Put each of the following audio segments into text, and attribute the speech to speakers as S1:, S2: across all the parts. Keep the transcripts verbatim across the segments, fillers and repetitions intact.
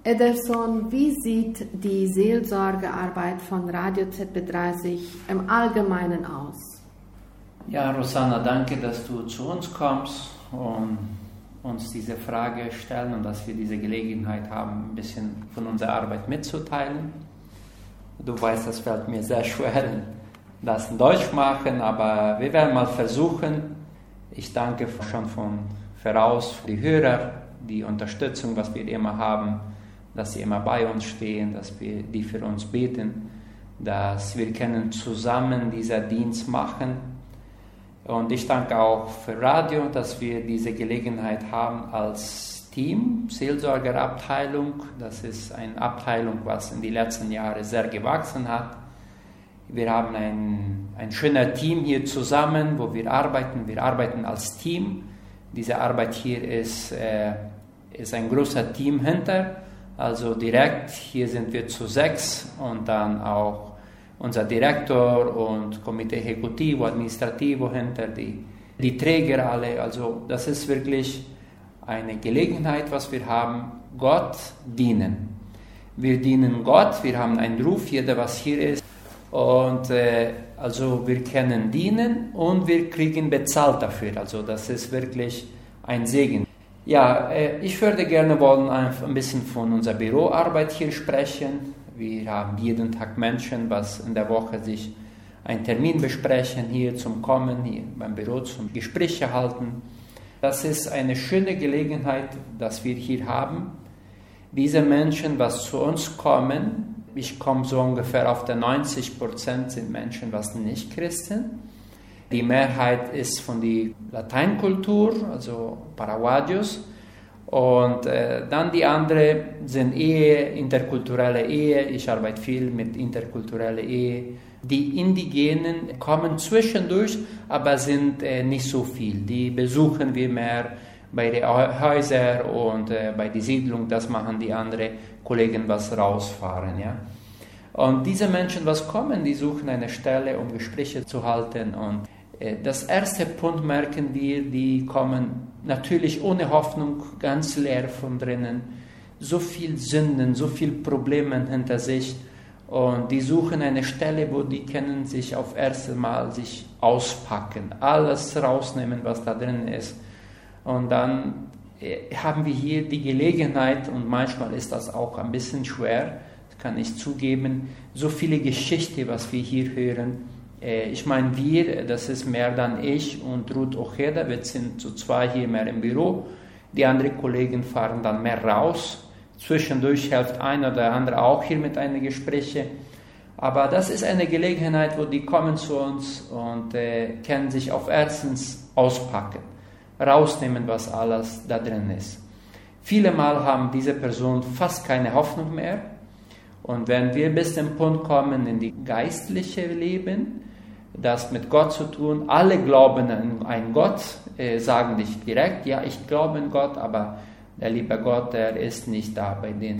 S1: Ederson, wie sieht die Seelsorgearbeit von Radio Z B dreißig im Allgemeinen aus?
S2: Ja, Rosanna, danke, dass du zu uns kommst und uns diese Frage stellen und dass wir diese Gelegenheit haben, ein bisschen von unserer Arbeit mitzuteilen. Du weißt, das fällt mir sehr schwer, das in Deutsch machen, aber wir werden mal versuchen. Ich danke schon von voraus für die Hörer, die Unterstützung, was wir immer haben, dass sie immer bei uns stehen, dass wir die für uns beten, dass wir können zusammen diesen Dienst machen. Und ich danke auch für Radio, dass wir diese Gelegenheit haben als Team, Seelsorgerabteilung. Das ist eine Abteilung, was in den letzten Jahren sehr gewachsen hat. Wir haben ein, ein schönes Team hier zusammen, wo wir arbeiten. Wir arbeiten als Team. Diese Arbeit hier ist, äh, ist ein großer Team hinter. Also direkt, hier sind wir zu sechs und dann auch unser Direktor und Komitee Executivo, Administrativo hinter, die, die Träger alle. Also das ist wirklich eine Gelegenheit, was wir haben, Gott dienen. Wir dienen Gott, wir haben einen Ruf, jeder was hier ist. Und äh, also wir können dienen und wir kriegen bezahlt dafür. Also das ist wirklich ein Segen. Ja, äh, ich würde gerne wollen ein bisschen von unserer Büroarbeit hier sprechen. Wir haben jeden Tag Menschen, was in der Woche sich einen Termin besprechen, hier zum Kommen, hier beim Büro zum Gespräche halten. Das ist eine schöne Gelegenheit, dass wir hier haben. Diese Menschen, was zu uns kommen, ich komme so ungefähr auf der neunzig Prozent sind Menschen, was nicht Christen. Die Mehrheit ist von der Lateinkultur, also Paraguayos. Und äh, dann die anderen sind Ehe, interkulturelle Ehe. Ich arbeite viel mit interkultureller Ehe. Die Indigenen kommen zwischendurch, aber sind äh, nicht so viel. Die besuchen wir mehr bei den Häusern und äh, bei der Siedlung. Das machen die anderen Kollegen, was rausfahren. Ja? Und diese Menschen, was kommen, die suchen eine Stelle, um Gespräche zu halten. Und äh, das erste Punkt merken wir, die kommen natürlich ohne Hoffnung, ganz leer von drinnen. So viel Sünden, so viel Probleme hinter sich. Und die suchen eine Stelle, wo die können sich auf erste Mal sich auspacken, alles rausnehmen, was da drin ist. Und dann äh, haben wir hier die Gelegenheit, und manchmal ist das auch ein bisschen schwer, das kann ich zugeben, so viele Geschichten, was wir hier hören. Äh, ich meine, wir, das ist mehr dann ich und Ruth Ojeda, wir sind zu zwei hier mehr im Büro. Die anderen Kollegen fahren dann mehr raus. Zwischendurch hilft ein oder andere auch hier mit einem Gespräche. Aber das ist eine Gelegenheit, wo die kommen zu uns und äh, können sich auf erstens auspacken, rausnehmen, was alles da drin ist. Viele Mal haben diese Personen fast keine Hoffnung mehr. Und wenn wir bis zum Punkt kommen in die geistliche Leben, das mit Gott zu tun, alle glauben an einen Gott, äh, sagen nicht direkt, ja, ich glaube an Gott, aber der liebe Gott, der ist nicht da, bei denen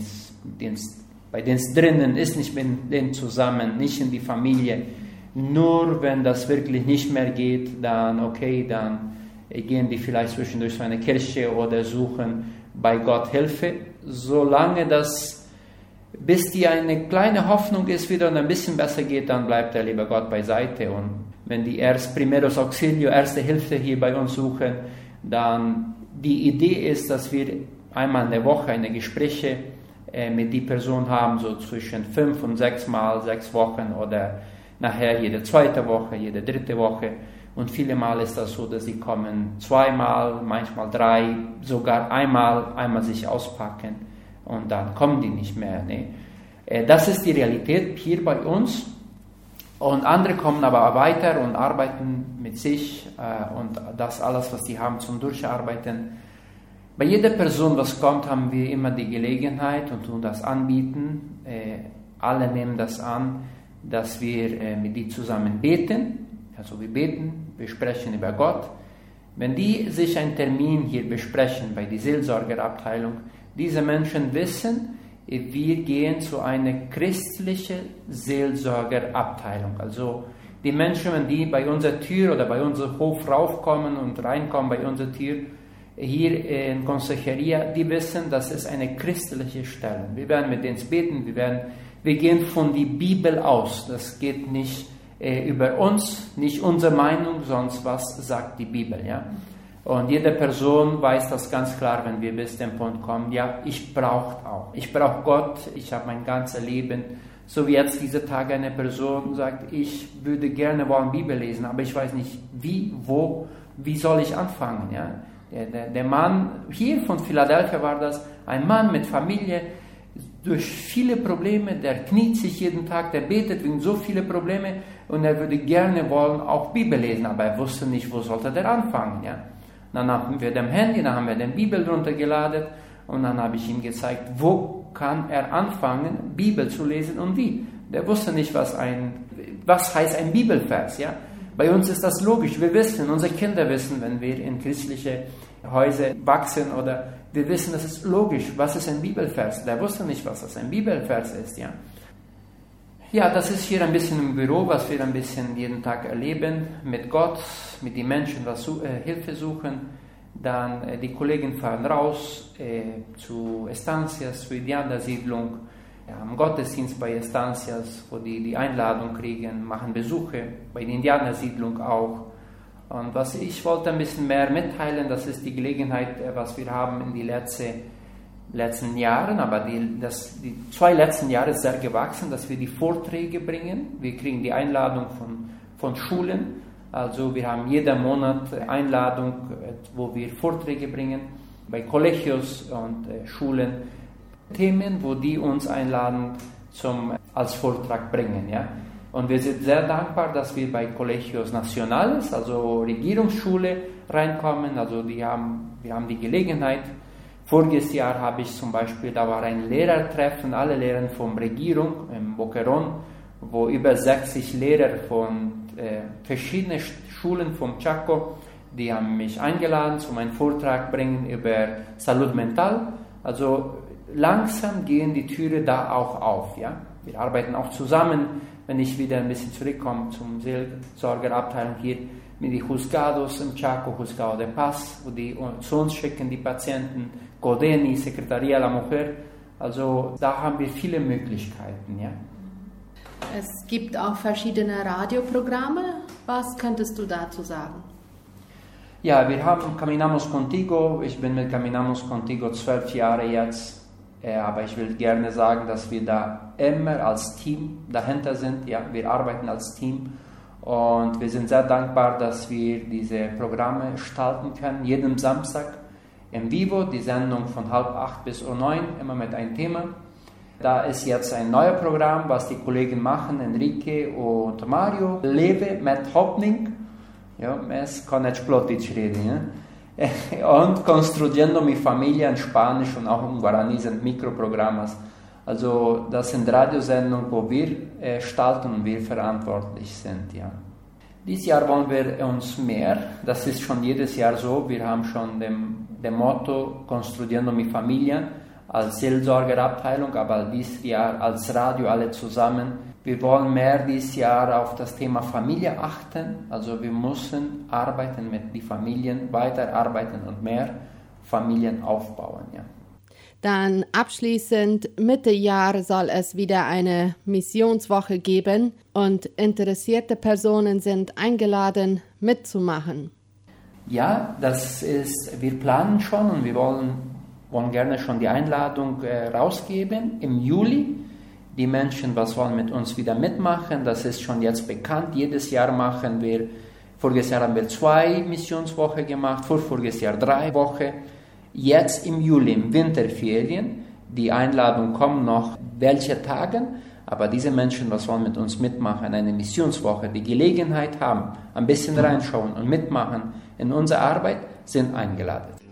S2: bei es drinnen ist, nicht mit denen zusammen, nicht in die Familie. Nur wenn das wirklich nicht mehr geht, dann okay, dann gehen die vielleicht zwischendurch zu einer Kirche oder suchen bei Gott Hilfe. Solange das, bis die eine kleine Hoffnung ist wieder und ein bisschen besser geht, dann bleibt der liebe Gott beiseite. Und wenn die erst Primeros Auxilio, erste Hilfe hier bei uns suchen, dann die Idee ist, dass wir einmal in der Woche eine Gespräche äh, mit die Person haben, so zwischen fünf und sechs Mal, sechs Wochen oder nachher jede zweite Woche, jede dritte Woche. Und viele Mal ist das so, dass sie kommen zweimal, manchmal drei, sogar einmal, einmal sich auspacken und dann kommen die nicht mehr. Ne? Äh, das ist die Realität hier bei uns. Und andere kommen aber weiter und arbeiten mit sich äh, und das alles, was die haben, zum Durcharbeiten. Bei jeder Person, was kommt, haben wir immer die Gelegenheit und tun das anbieten. Äh, alle nehmen das an, dass wir äh, mit die zusammen beten. Also wir beten, wir sprechen über Gott. Wenn die sich einen Termin hier besprechen bei der Seelsorgerabteilung, diese Menschen wissen, wir gehen zu einer christlichen Seelsorgerabteilung. Also die Menschen, wenn die bei unserer Tür oder bei unserem Hof raufkommen und reinkommen bei unserer Tür, hier in Consejería, die wissen, das ist eine christliche Stelle. Wir werden mit denen beten, wir, werden, wir gehen von der Bibel aus. Das geht nicht äh, über uns, nicht unsere Meinung, sonst was sagt die Bibel. Ja? Und jede Person weiß das ganz klar, wenn wir bis zum Punkt kommen, ja, ich brauche auch. Ich brauche Gott, ich habe mein ganzes Leben. So wie jetzt diese Tage eine Person sagt, ich würde gerne wollen Bibel lesen, aber ich weiß nicht wie, wo, wie soll ich anfangen. Ja? Der, der, der Mann hier von Philadelphia war das, ein Mann mit Familie, durch viele Probleme, der kniet sich jeden Tag, der betet wegen so viele Probleme und er würde gerne wollen auch Bibel lesen, aber er wusste nicht, wo sollte der anfangen. Ja? Dann haben wir dem Handy, dann haben wir den Bibel runtergeladen und dann habe ich ihm gezeigt, wo kann er anfangen, Bibel zu lesen und wie. Der wusste nicht, was, ein, was heißt ein Bibelvers. Ja? Bei uns ist das logisch, wir wissen, unsere Kinder wissen, wenn wir in christliche Häuser wachsen oder wir wissen, das ist logisch, was ist ein Bibelvers. Der wusste nicht, was das ein Bibelvers ist. Ja, ja, das ist hier ein bisschen im Büro, was wir ein bisschen jeden Tag erleben, mit Gott, mit den Menschen, was äh, Hilfe suchen. Dann äh, die Kollegen fahren raus äh, zu Estancias, zur Indianersiedlung, ja, am Gottesdienst bei Estancias, wo die die Einladung kriegen, machen Besuche, bei der Indianersiedlung auch. Und was ich wollte ein bisschen mehr mitteilen, das ist die Gelegenheit, was wir haben in den letzten, letzten Jahren, aber die, das, die zwei letzten Jahre ist sehr gewachsen, dass wir die Vorträge bringen. Wir kriegen die Einladung von, von Schulen, also wir haben jeden Monat Einladung, wo wir Vorträge bringen, bei Kollegios und äh, Schulen, Themen, wo die uns einladen zum als Vortrag bringen, ja. Und wir sind sehr dankbar, dass wir bei Colegios Nacionales, also Regierungsschule, reinkommen. Also die haben, wir haben die Gelegenheit. Voriges Jahr habe ich zum Beispiel, da war ein Lehrertreffen, alle Lehrer von Regierung in Boquerón, wo über sechzig Lehrer von äh, verschiedenen Schulen vom Chaco, die haben mich eingeladen, zu meinem Vortrag bringen über Salud Mental. Also langsam gehen die Türen da auch auf. Ja? Wir arbeiten auch zusammen. Wenn ich wieder ein bisschen zurückkomme zum Seelsorgerabteilung hier, mit den Juzgados im Chaco, Juzgado de Paz, wo die zu uns schicken, die Patienten, Godeni, Secretaría la Mujer. Also da haben wir viele Möglichkeiten. Ja.
S1: Es gibt auch verschiedene Radioprogramme. Was könntest du dazu sagen?
S2: Ja, wir haben Caminamos Contigo. Ich bin mit Caminamos Contigo zwölf Jahre jetzt. Aber ich will gerne sagen, dass wir da immer als Team dahinter sind. Ja, wir arbeiten als Team und wir sind sehr dankbar, dass wir diese Programme gestalten können. Jeden Samstag im Vivo, die Sendung von halb acht bis um neun, immer mit einem Thema. Da ist jetzt ein neues Programm, was die Kollegen machen, Enrique und Mario. Lebe mit Hoffnung. Ja, es kann nicht Plotić reden, ja. Und Construyendo mi Familia in Spanisch und auch in Guarani sind Mikroprogramme. Also das sind Radiosendungen, wo wir äh, gestalten und wir verantwortlich sind. Ja. Dieses Jahr wollen wir uns mehr, das ist schon jedes Jahr so, wir haben schon dem, dem Motto Construyendo mi Familia als Seelsorgerabteilung, aber dieses Jahr als Radio alle zusammen. Wir wollen mehr dieses Jahr auf das Thema Familie achten, also wir müssen arbeiten mit den Familien, weiterarbeiten und mehr Familien aufbauen. Ja.
S1: Dann abschließend, Mitte Jahr soll es wieder eine Missionswoche geben und interessierte Personen sind eingeladen, mitzumachen.
S2: Ja, das ist, wir planen schon und wir wollen, wollen gerne schon die Einladung äh, rausgeben im Juli. Die Menschen, was wollen mit uns wieder mitmachen, das ist schon jetzt bekannt. Jedes Jahr machen wir, voriges Jahr haben wir zwei Missionswochen gemacht, vorvoriges Jahr drei Wochen. Jetzt im Juli, im Winterferien, die Einladung kommt noch, welche Tage, aber diese Menschen, was wollen mit uns mitmachen, eine Missionswoche, die Gelegenheit haben, ein bisschen reinschauen und mitmachen in unsere Arbeit, sind eingeladen.